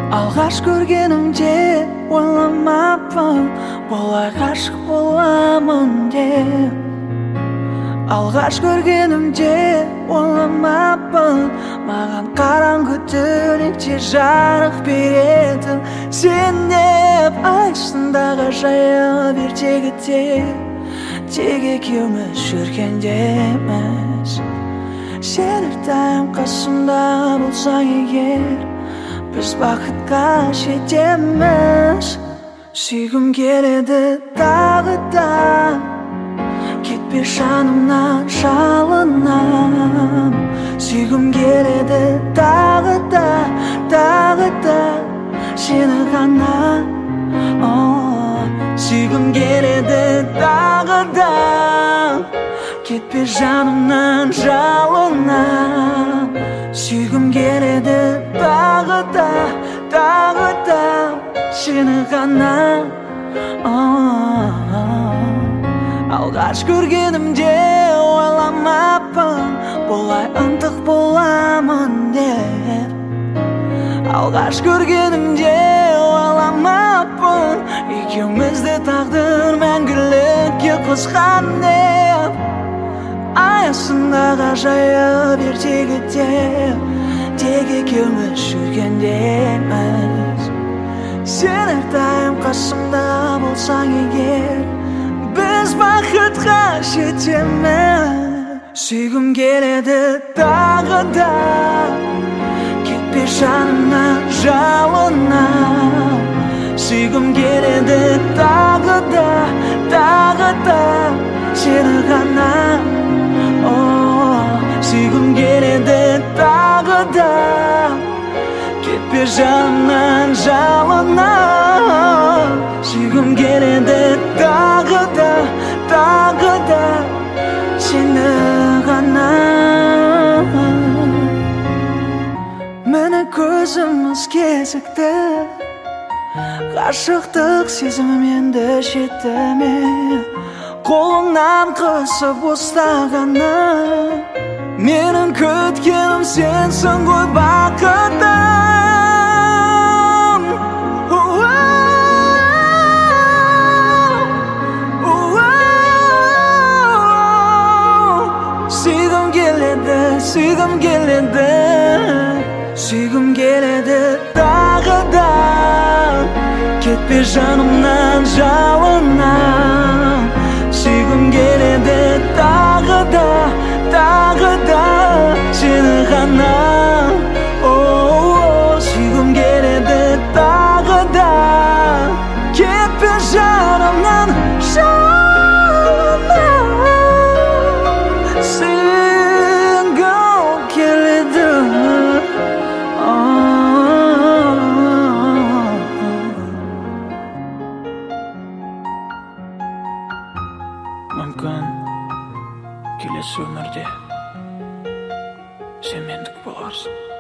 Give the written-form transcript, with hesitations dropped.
Алғаш көргенімде ойламаппын бұлай ғашық боламын деп. Алғаш көргенімде ойламаппын маған қараңғы түнекте жарық беретін сен деп. Астындағы жайып ертегіде тек екеуміз жүргендеміз. Сен әрдайым қасымда болсаң егер біз бақытқа жетеміз. Сүйгім келеді тағы да, кетпе жанымнан жалынам. Сүйгім келеді тағы да, сені ғана. Сүйгім келеді тағы да, кетпе жанымнан жалынам. Сүйгім келеді тағы да, сені ғана. Алғаш көргенімде ойламаппын бұлай ынтық боламын деп. Алғаш көргенімде ойламаппын екеумізді тағдыр мәңгілікке қосқан деп. Ай астындағы жайып ертегіде тек екеуміз жүргендеміз. Сен әрдайым қасымда болсаң егер біз бақытқа жетеміз. Сүйгім келеді тағы да, кетпе жанымнан жалынам. Сүйгім келеді тағы да, сені ғана. Сүйгім келеді тағы да, кетпе жанымнан жалынам. Сүйгім келеді тағы да, сені ғана. Міне көзіміз кезікті, ғашықтық сезіміменді жетті ме? Қолыңнан қысып ұстағаны, менің күткенім сенсің ғой бақытым. Сүйгім келеді, сүйгім келеді, сүйгім келеді тағы да, кетпе жанымнан жалынам. Сүйгім келеді тағы да, сені ғана. Сүйгім келеді тағы да, кетпе жанымнан жалынам. Сүйгім келеді. Мүмкін келесі өмірде сен мендік боларсың.